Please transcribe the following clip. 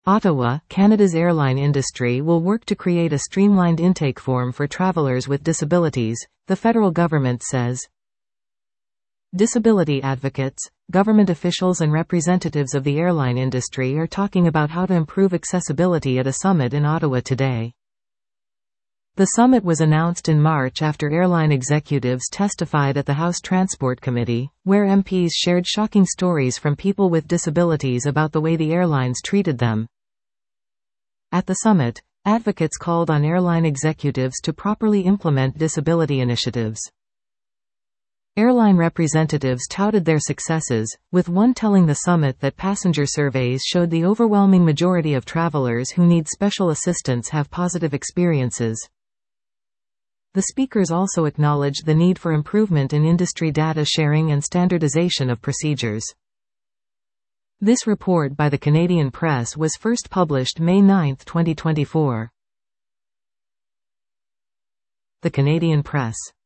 Ottawa, Canada's airline industry will work to create a streamlined intake form for travelers with disabilities, the federal government says. Disability advocates, government officials and representatives of the airline industry are talking about how to improve accessibility at a summit in Ottawa today. The summit was announced in March after airline executives testified at the House Transport Committee, where MPs shared shocking stories from people with disabilities about the way the airlines treated them. At the summit, advocates called on airline executives to properly implement disability initiatives. Airline representatives touted their successes, with one telling the summit that passenger surveys showed the overwhelming majority of travelers who need special assistance have positive experiences. The speakers also acknowledged the need for improvement in industry data sharing and standardization of procedures. This report by the Canadian Press was first published May 9, 2024. The Canadian Press.